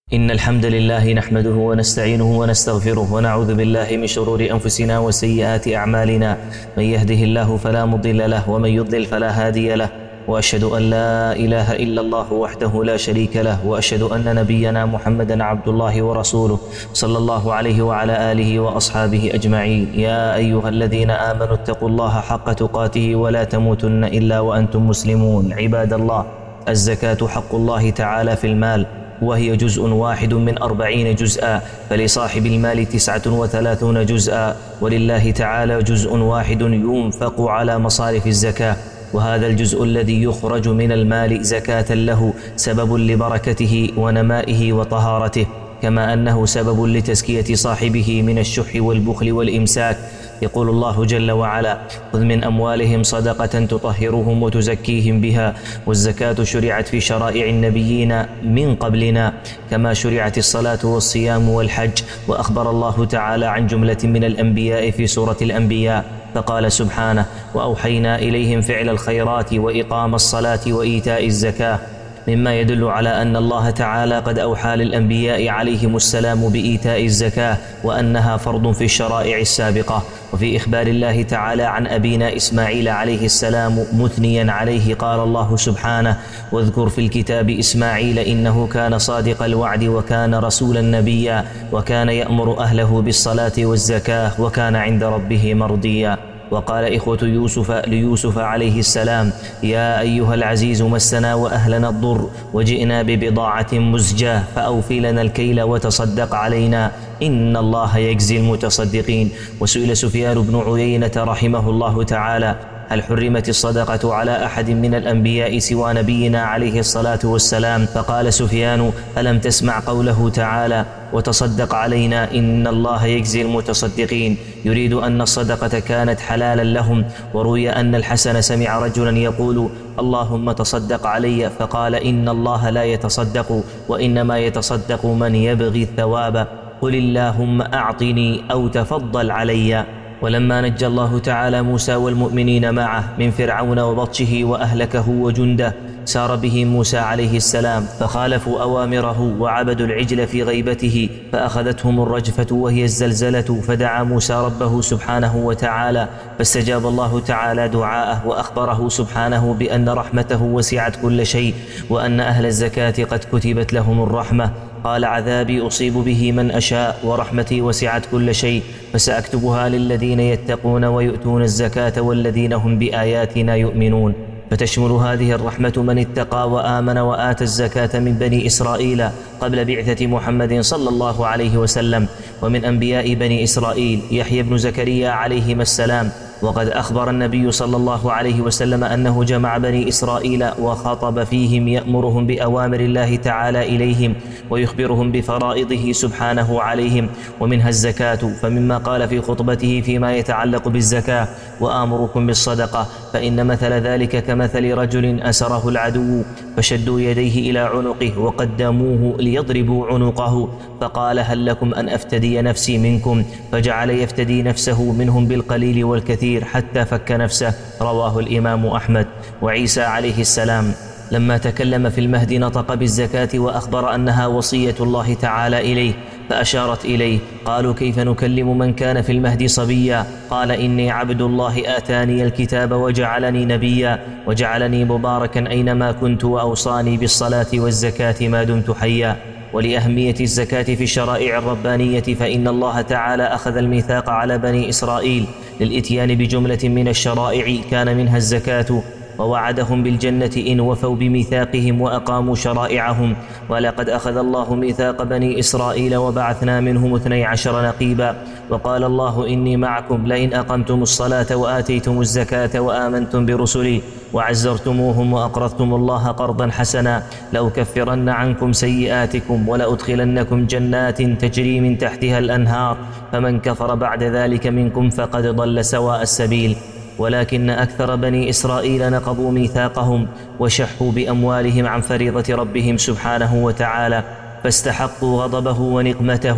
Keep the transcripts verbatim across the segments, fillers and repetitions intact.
إن الحمد لله نحمده ونستعينه ونستغفره ونعوذ بالله من شرور أنفسنا وسيئات أعمالنا. من يهده الله فلا مضل له ومن يضلل فلا هادي له، وأشهد أن لا إله إلا الله وحده لا شريك له، وأشهد أن نبينا محمدا عبد الله ورسوله صلى الله عليه وعلى آله وأصحابه أجمعين. يا أيها الذين آمنوا اتقوا الله حق تقاته ولا تموتن إلا وأنتم مسلمون. عباد الله، الزكاة حق الله تعالى في المال، وهي جزء واحد من أربعين جزءا، فلصاحب المال تسعة وثلاثون جزءا، ولله تعالى جزء واحد ينفق على مصارف الزكاة، وهذا الجزء الذي يخرج من المال زكاة له سبب لبركته ونمائه وطهارته، كما أنه سبب لتزكية صاحبه من الشح والبخل والإمساك. يقول الله جل وعلا: خذ من أموالهم صدقة تطهرهم وتزكيهم بها. والزكاة شرعت في شرائع النبيين من قبلنا، كما شرعت الصلاة والصيام والحج. وأخبر الله تعالى عن جملة من الأنبياء في سورة الأنبياء، فقال سبحانه: وأوحينا إليهم فعل الخيرات وإقام الصلاة وإيتاء الزكاة، مما يدل على أن الله تعالى قد أوحى للأنبياء عليهم السلام بإيتاء الزكاة، وأنها فرض في الشرائع السابقة. وفي إخبار الله تعالى عن أبينا إسماعيل عليه السلام مثنيا عليه قال الله سبحانه: واذكر في الكتاب إسماعيل إنه كان صادق الوعد وكان رسولا نبيا وكان يأمر أهله بالصلاة والزكاة وكان عند ربه مرضيا. وقال إخوة يوسف ليوسف عليه السلام: يا أيها العزيز مسنا وأهلنا الضر وجئنا ببضاعة مزجاة فأوفي لنا الكيل وتصدق علينا إن الله يجزي المتصدقين. وسئل سفيان بن عيينة رحمه الله تعالى: هل حرمت الصدقة على أحد من الأنبياء سوى نبينا عليه الصلاة والسلام؟ فقال سفيان: ألم تسمع قوله تعالى: وتصدق علينا إن الله يجزي المتصدقين؟ يريد أن الصدقة كانت حلالا لهم. وروي أن الحسن سمع رجلا يقول: اللهم تصدق علي، فقال: إن الله لا يتصدق، وإنما يتصدق من يبغي الثواب، قل اللهم أعطني أو تفضل علي. ولما نجى الله تعالى موسى والمؤمنين معه من فرعون وبطشه وأهلكه وجنده، سار به موسى عليه السلام فخالفوا أوامره وعبدوا العجل في غيبته، فأخذتهم الرجفة وهي الزلزلة، فدعا موسى ربه سبحانه وتعالى فاستجاب الله تعالى دعاءه، وأخبره سبحانه بأن رحمته وسعت كل شيء، وأن أهل الزكاة قد كتبت لهم الرحمة. قال: عذابي أصيب به من أشاء ورحمتي وسعت كل شيء، فسأكتبها للذين يتقون ويؤتون الزكاة والذين هم بآياتنا يؤمنون. فتشمل هذه الرحمة من اتقى وآمن وآتى الزكاة من بني إسرائيل قبل بعثة محمد صلى الله عليه وسلم. ومن أنبياء بني إسرائيل يحيى بن زكريا عليهما السلام، وقد أخبر النبي صلى الله عليه وسلم أنه جمع بني إسرائيل وخطب فيهم يأمرهم بأوامر الله تعالى إليهم ويخبرهم بفرائضه سبحانه عليهم، ومنها الزكاة. فمما قال في خطبته فيما يتعلق بالزكاة: وآمركم بالصدقة، فإن مثل ذلك كمثل رجل أسره العدو فشدوا يديه إلى عنقه وقدموه ليضربوا عنقه، فقال: هل لكم أن أفتدي نفسي منكم؟ فجعل يفتدي نفسه منهم بالقليل والكثير حتى فك نفسه. رواه الإمام أحمد. وعيسى عليه السلام لما تكلم في المهد نطق بالزكاة وأخبر أنها وصية الله تعالى إليه، فأشارت إليه. قالوا: كيف نكلم من كان في المهد صبيا؟ قال: إني عبد الله آتاني الكتاب وجعلني نبيا وجعلني مباركا أينما كنت وأوصاني بالصلاة والزكاة ما دمت حيا. ولأهمية الزكاة في الشرائع الربانية، فإن الله تعالى أخذ الميثاق على بني إسرائيل للإتيان بجملة من الشرائع كان منها الزكاة، ووعدهم بالجنة إن وفوا بميثاقهم وأقاموا شرائعهم. ولقد أخذ الله ميثاق بني إسرائيل وبعثنا منهم اثني عشر نقيبا، وقال الله: إني معكم لئن أقمتم الصلاة وآتيتم الزكاة وآمنتم برسلي وعزرتموهم وأقرضتم الله قرضا حسنا لأكفرن عنكم سيئاتكم ولأدخلنكم جنات تجري من تحتها الأنهار، فمن كفر بعد ذلك منكم فقد ضل سواء السبيل. ولكن أكثر بني إسرائيل نقضوا ميثاقهم وشحوا بأموالهم عن فريضة ربهم سبحانه وتعالى، فاستحقوا غضبه ونقمته.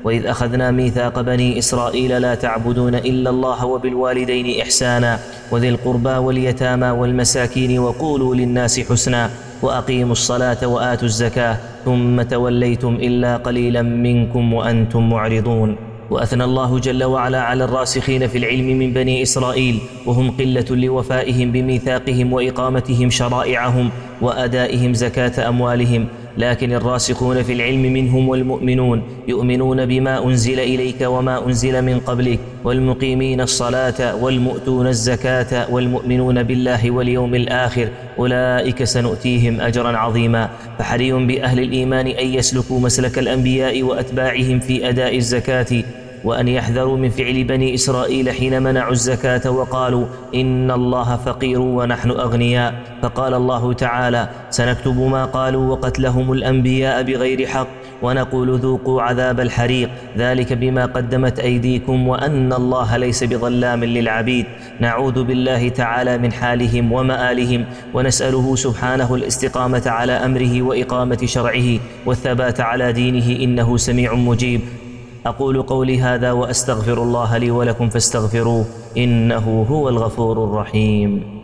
وإذ أخذنا ميثاق بني إسرائيل لا تعبدون إلا الله وبالوالدين إحسانا وذي القربى واليتامى والمساكين وقولوا للناس حسنا وأقيموا الصلاة وآتوا الزكاة ثم توليتم إلا قليلا منكم وأنتم معرضون. وأثنى الله جل وعلا على الراسخين في العلم من بني إسرائيل، وهم قلة لوفائهم بميثاقهم وإقامتهم شرائعهم وأدائهم زكاة أموالهم، لكن الراسخون في العلم منهم والمؤمنون يؤمنون بما أنزل إليك وما أنزل من قبلك، والمقيمين الصلاة والمؤتون الزكاة والمؤمنون بالله واليوم الآخر، أولئك سنؤتيهم أجرا عظيما. فحري بأهل الإيمان أن يسلكوا مسلك الأنبياء وأتباعهم في أداء الزكاة، وأن يحذروا من فعل بني إسرائيل حين منعوا الزكاة وقالوا إن الله فقير ونحن أغنياء. فقال الله تعالى: سنكتب ما قالوا وقتلهم الأنبياء بغير حق ونقول ذوقوا عذاب الحريق ذلك بما قدمت أيديكم وأن الله ليس بظلام للعبيد. نعوذ بالله تعالى من حالهم ومآلهم، ونسأله سبحانه الاستقامة على أمره وإقامة شرعه والثبات على دينه، إنه سميع مجيب. أقول قولي هذا وأستغفر الله لي ولكم فاستغفروه إنه هو الغفور الرحيم.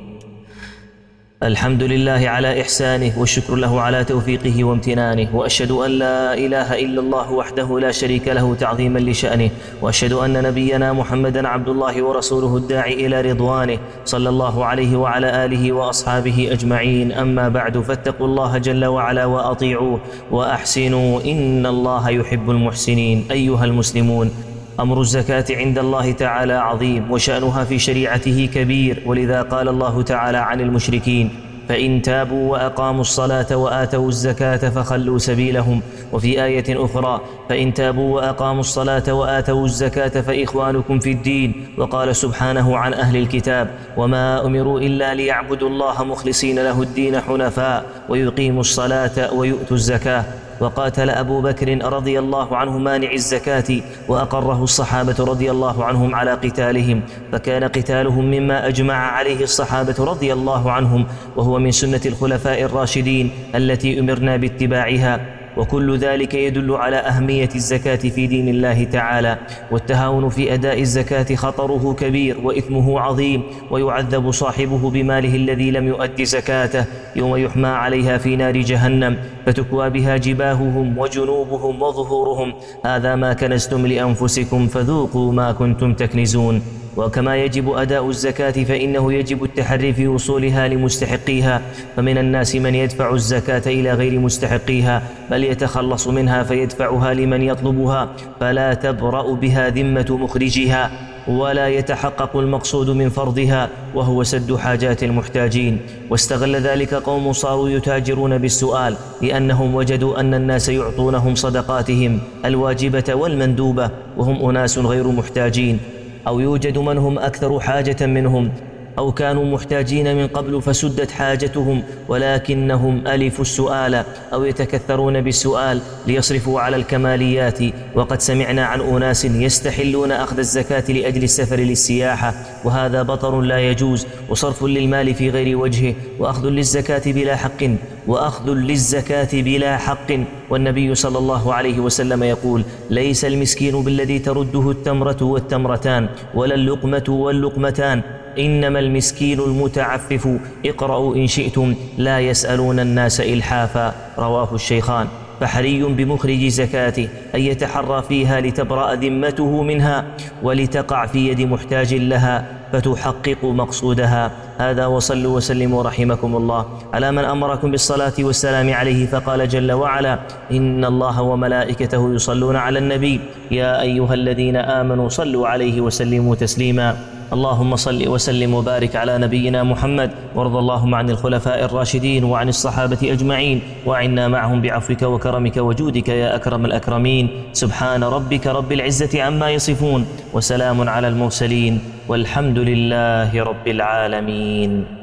الحمد لله على إحسانه، والشكر له على توفيقه وامتنانه، وأشهد أن لا إله إلا الله وحده لا شريك له تعظيما لشأنه، وأشهد أن نبينا محمدا عبد الله ورسوله الداعي إلى رضوانه، صلى الله عليه وعلى آله وأصحابه أجمعين. أما بعد، فاتقوا الله جل وعلا وأطيعوه وأحسنوا إن الله يحب المحسنين. أيها المسلمون، أمر الزكاة عند الله تعالى عظيم، وشأنها في شريعته كبير، ولذا قال الله تعالى عن المشركين: فإن تابوا وأقاموا الصلاة وآتوا الزكاة فخلوا سبيلهم. وفي آية أخرى: فإن تابوا وأقاموا الصلاة وآتوا الزكاة فإخوانكم في الدين. وقال سبحانه عن أهل الكتاب: وما أمروا إلا ليعبدوا الله مخلصين له الدين حنفاء ويقيموا الصلاة ويؤتوا الزكاة. وقاتل أبو بكر رضي الله عنه مانع الزكاة، وأقره الصحابة رضي الله عنهم على قتالهم، فكان قتالهم مما أجمع عليه الصحابة رضي الله عنهم، وهو من سنة الخلفاء الراشدين التي أمرنا باتباعها. وكل ذلك يدل على أهمية الزكاة في دين الله تعالى، والتهاون في أداء الزكاة خطره كبير وإثمه عظيم، ويعذب صاحبه بماله الذي لم يؤد زكاته يوم يحمى عليها في نار جهنم، فتكوى بها جباههم وجنوبهم وظهورهم: هذا ما كنزتم لأنفسكم فذوقوا ما كنتم تكنزون. وكما يجب أداء الزكاة فإنه يجب التحري في وصولها لمستحقيها، فمن الناس من يدفع الزكاة إلى غير مستحقيها، بل يتخلص منها فيدفعها لمن يطلبها، فلا تبرأ بها ذمة مخرجها، ولا يتحقق المقصود من فرضها وهو سد حاجات المحتاجين. واستغل ذلك قوم صاروا يتاجرون بالسؤال، لأنهم وجدوا أن الناس يعطونهم صدقاتهم الواجبة والمندوبة وهم أناس غير محتاجين، أو يوجد من هم أكثر حاجة منهم، أو كانوا محتاجين من قبل فسدت حاجتهم ولكنهم ألفوا السؤال أو يتكثرون بالسؤال ليصرفوا على الكماليات. وقد سمعنا عن أناس يستحلون أخذ الزكاة لأجل السفر للسياحة، وهذا بطر لا يجوز، وصرف للمال في غير وجهه، وأخذ للزكاة بلا حق وأخذ للزكاة بلا حق. والنبي صلى الله عليه وسلم يقول: ليس المسكين بالذي ترده التمرة والتمرتان ولا اللقمة واللقمتان، إنما المسكين المتعفف. اقرأوا إن شئتم: لا يسألون الناس إلحافا. رواه الشيخان. فحري بمخرج زكاته أن يتحرى فيها لتبرأ ذمته منها ولتقع في يد محتاج لها فتحقق مقصودها. هذا، وصلوا وسلموا رحمكم الله على من أمركم بالصلاة والسلام عليه، فقال جل وعلا: إن الله وملائكته يصلون على النبي يا أيها الذين آمنوا صلوا عليه وسلموا تسليما. اللهم صل وسلم وبارك على نبينا محمد، وارض اللهم عن الخلفاء الراشدين وعن الصحابة أجمعين، وعنا معهم بعفوك وكرمك وجودك يا أكرم الأكرمين. سبحان ربك رب العزة عما يصفون، وسلام على المرسلين، والحمد لله رب العالمين.